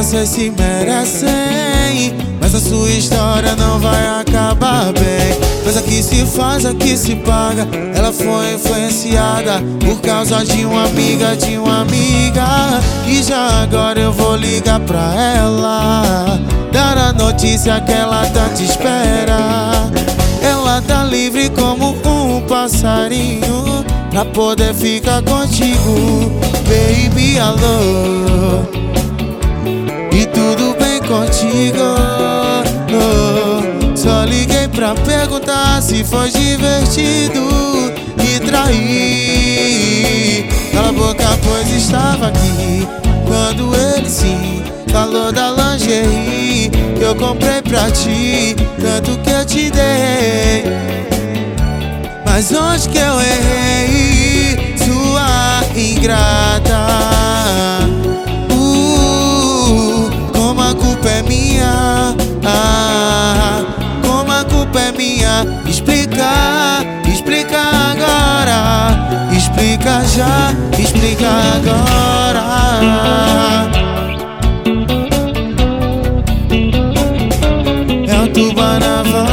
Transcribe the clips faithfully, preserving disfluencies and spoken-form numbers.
vocês se merecem, mas a sua história não vai acabar bem. Coisa que se faz, a que se paga. Ela foi influenciada por causa de uma amiga, de uma amiga. E já agora eu vou ligar pra ela, dar a notícia que ela tanto espera. Ela tá livre como um passarinho pra poder ficar contigo. Baby, alô, e tudo bem contigo? Oh, só liguei pra perguntar se foi divertido me trair. Cala a boca, pois estava aqui quando ele sim falou da lingerie que eu comprei pra ti, tanto que eu te dei. Mas onde que eu errei, sua ingrata? Uh, como a culpa é minha, ah, como a culpa é minha. Explica, explica agora, explica já, explica agora. É o Tubarão.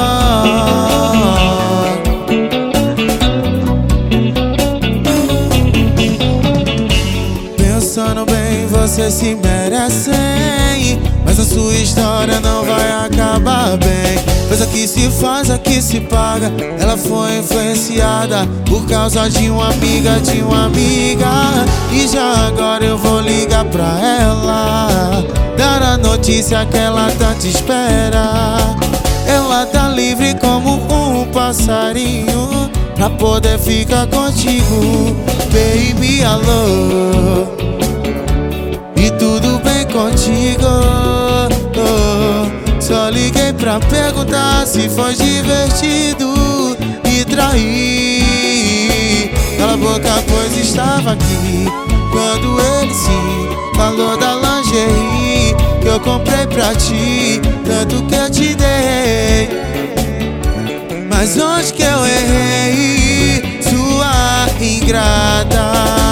Pensando bem, vocês se merecem, mas a sua história não vai acabar bem. Coisa que se faz, a que se paga. Ela foi influenciada por causa de uma amiga, de uma amiga. E já agora eu vou ligar pra ela, dar a notícia que ela tanto espera. Ela tá livre como um passarinho pra poder ficar contigo. Baby, alô, e tudo bem contigo? Oh, só liguei pra perguntar se foi divertido me trair. Cala a boca, pois estava aqui quando ele sim falou da lingerie que eu comprei pra ti, tanto que eu te dei. Mas onde que eu errei, sua ingrata?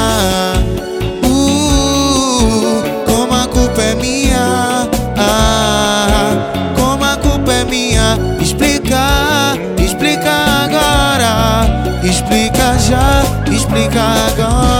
Uh, como a culpa é minha, ah, como a culpa é minha. Explica, explica agora, explica já, explica agora.